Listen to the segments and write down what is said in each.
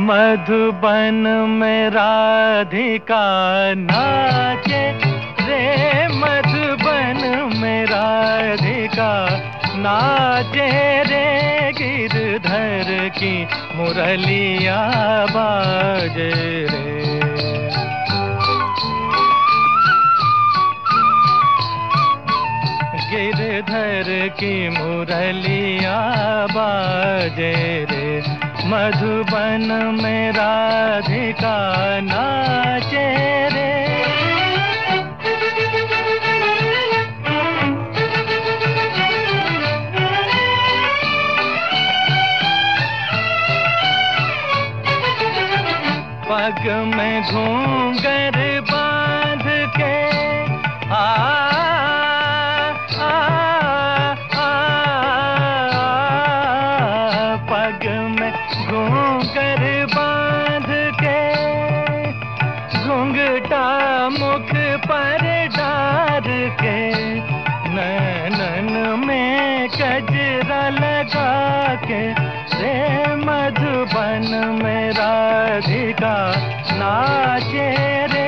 मधुबन में राधिका नाचे रे, मधुबन में राधिका नाचे रे, गिरधर की मुरलिया बाजे रे। गिरधर की मुरलिया बाजे रे, मधुबन में राधिका नाचे रे। पग में घूंघर बांध के पग में घूंघर बांध के, घूंघटा मुख पर डार के, नैनन में गजरा लगा के रे, मधुबन में राधिका नाचे रे।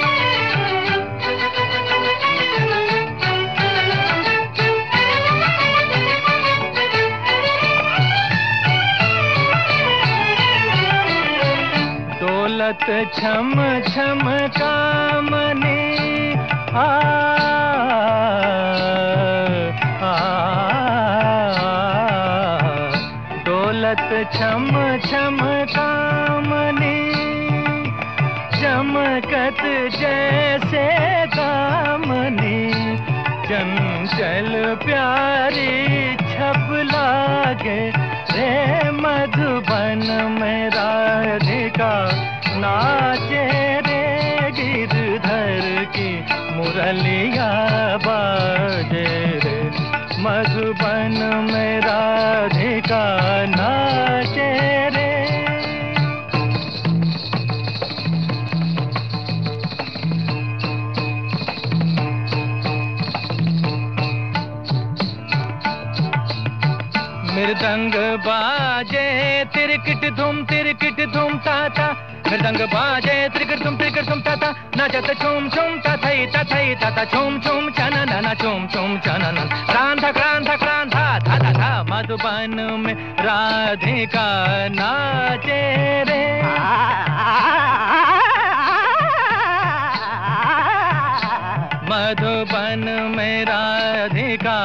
दौलत छम छम कामनी दौलत छम छम कामनी, चमकत जैसे दामनी, चंचल प्यारी छप लागे रे, मधुबन में राधिका नाचे रे, गिरधर की मुरलिया बाजे रे, मधुबन में राधिका नाचे रे। मृदंग बाजे तिरकिट धूम ताता, मृदंग बाजे तिरकिट धूम ताता, नाचत छूम छूम तथई तथई तथा छूम छूम चनन छूम छूम चनन, क्रांता क्रांता क्रांता था था था, मधुबन में राधिका नाचे रे। मधुबन में राधिका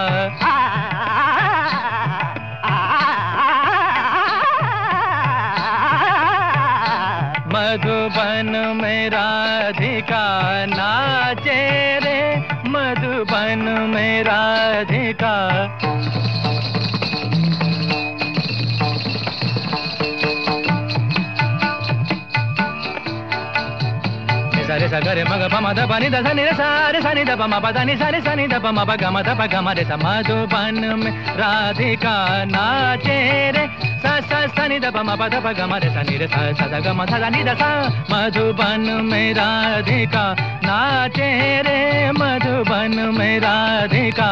मधुबन में राधिका नाचे रे, मधुबन में राधिका। सारे सागरे मग पम ध पनि ध नि रे सारे सनि ध पम प ध नि सारे सनि ध पम प ग म ध प ग म रे सा, मधुबन में राधिका नाचे रे, सा सा सनि ध पम प ध प ग म रे सा नि रे सा सा ध ग म ध नि ध सा, मधुबन में राधिका नाचे रे, मधुबन में राधिका।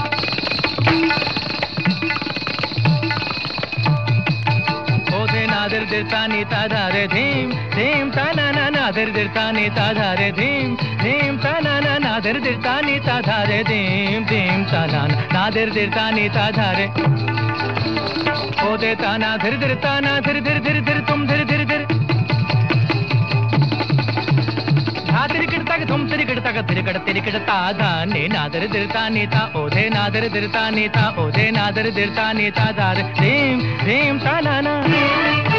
ओधे नादर दिरता नीता धारे धीम धीम ता ना नादर दिरता नीता धारे धीम धीम ता ना नादर दिरता नीता धारे धीम धीम ता ना नादर दिरता नीता धारे, ओधे ताना धीर धीर ताना धीर धीर धीर धीर तुम धीर धीर धीर, धा तिरकिट तक तुम तिरकिट तक तिरकिट ता धा ने नादर दिरता नीता, ओधे नादर दिरता नीता, ओधे नादर दिरता नीता धारे धीम धीम ता ना ना।